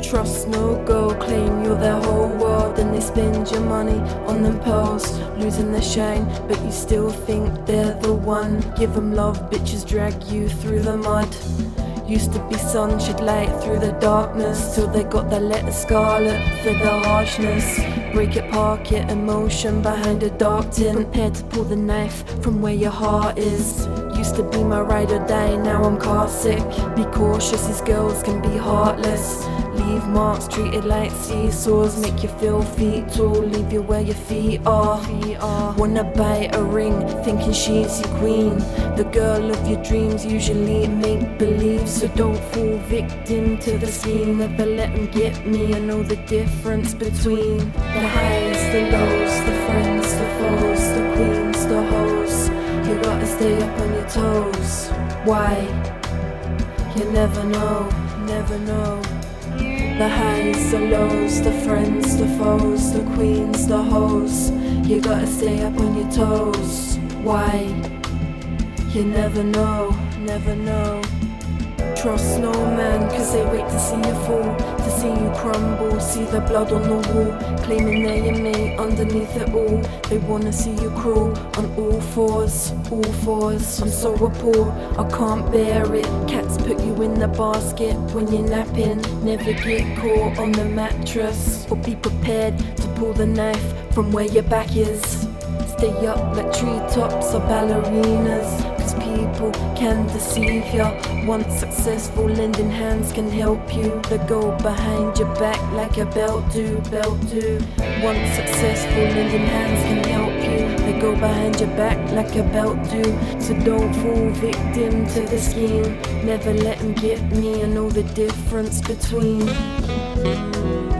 Trust no girl, claim you're their whole world, and they spend your money on them pearls, losing their shine, but you still think they're the one. Give them love, bitches drag you through the mud. Used to be sun shed light through the darkness, till they got the letter scarlet for the harshness. Break it, park it, emotion behind a dark tin. Prepare to pull the knife from where your heart is. Used to be my ride or die, now I'm car sick. Be cautious, these girls can be heartless. Leave marks treated like seesaws, make you feel fetal, leave you where your feet are. Wanna buy a ring, thinking she's your queen. The girl of your dreams, usually make believe. So don't fall victim to the scheme, never let them get me. I know the difference between the highs, the lows, the friends, the foes, the queens, the hoes. You gotta stay up on your toes. Why? You never know, never know. The highs, the lows, the friends, the foes, the queens, the hoes. You gotta stay up on your toes. Why? You never know, never know. Trust no man, cause they wait to see you fall, to see you crumble, see the blood on the wall, claiming they're your mate underneath it all. They wanna see you crawl on all fours, all fours. I'm so appalled, I can't bear it. Cats put you in the basket when you're napping. Never get caught on the mattress, or be prepared to pull the knife from where your back is. Stay up like treetops or ballerinas, cause people can deceive ya. Once successful, lending hands can help you. They go behind your back like a belt do, belt do. Once successful, lending hands can help you. They go behind your back like a belt do. So don't fall victim to the scheme, never let them get me. I know the difference between